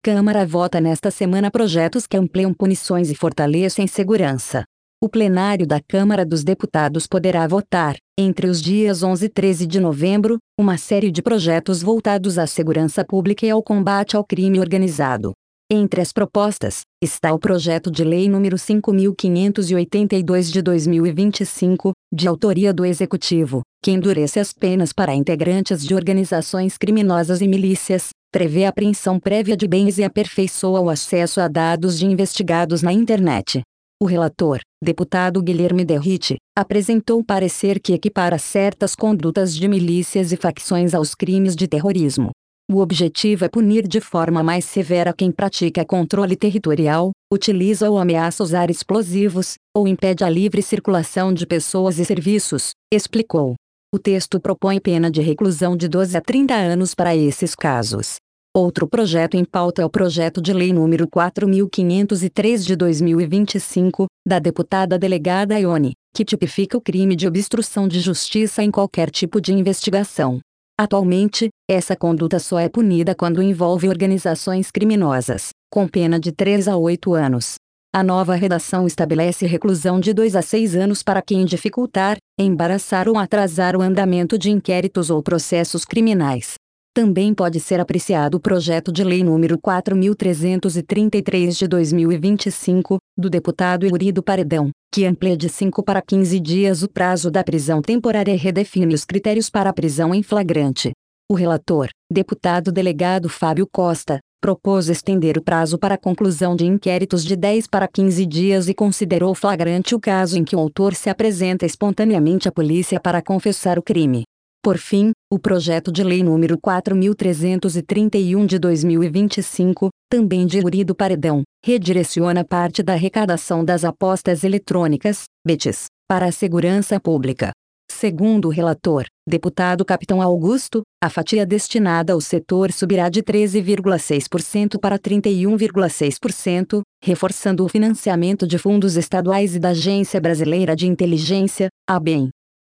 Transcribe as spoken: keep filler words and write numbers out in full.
Câmara vota nesta semana projetos que ampliam punições e fortalecem segurança. O plenário da Câmara dos Deputados poderá votar, entre os dias onze e treze de novembro, uma série de projetos voltados à segurança pública e ao combate ao crime organizado. Entre as propostas, está o projeto de lei número cinco mil quinhentos e oitenta e dois de dois mil e vinte e cinco, de autoria do Executivo, que endurece as penas para integrantes de organizações criminosas e milícias, prevê a apreensão prévia de bens e aperfeiçoa o acesso a dados de investigados na internet. O relator, deputado Guilherme Derrite, apresentou parecer que equipara certas condutas de milícias e facções aos crimes de terrorismo. O objetivo é punir de forma mais severa quem pratica controle territorial, utiliza ou ameaça usar explosivos, ou impede a livre circulação de pessoas e serviços, explicou. O texto propõe pena de reclusão de doze a trinta anos para esses casos. Outro projeto em pauta é o projeto de lei número quatro mil quinhentos e três de dois mil e vinte e cinco, da deputada delegada Ione, que tipifica o crime de obstrução de justiça em qualquer tipo de investigação. Atualmente, essa conduta só é punida quando envolve organizações criminosas, com pena de três a oito anos. A nova redação estabelece reclusão de dois a seis anos para quem dificultar, embaraçar ou atrasar o andamento de inquéritos ou processos criminais. Também pode ser apreciado o projeto de lei número quatro mil trezentos e trinta e três de dois mil e vinte e cinco, do deputado Eurido Paredão, que amplia de cinco para quinze dias o prazo da prisão temporária e redefine os critérios para a prisão em flagrante. O relator, deputado delegado Fábio Costa, propôs estender o prazo para a conclusão de inquéritos de dez para quinze dias e considerou flagrante o caso em que o autor se apresenta espontaneamente à polícia para confessar o crime. Por fim, o projeto de lei número quatro mil trezentos e trinta e um de dois mil e vinte e cinco, também de Eurido Paredão, redireciona parte da arrecadação das apostas eletrônicas, B E Ts, para a segurança pública. Segundo o relator, deputado Capitão Augusto, a fatia destinada ao setor subirá de treze vírgula seis por cento para trinta e um vírgula seis por cento, reforçando o financiamento de fundos estaduais e da Agência Brasileira de Inteligência, ABEM.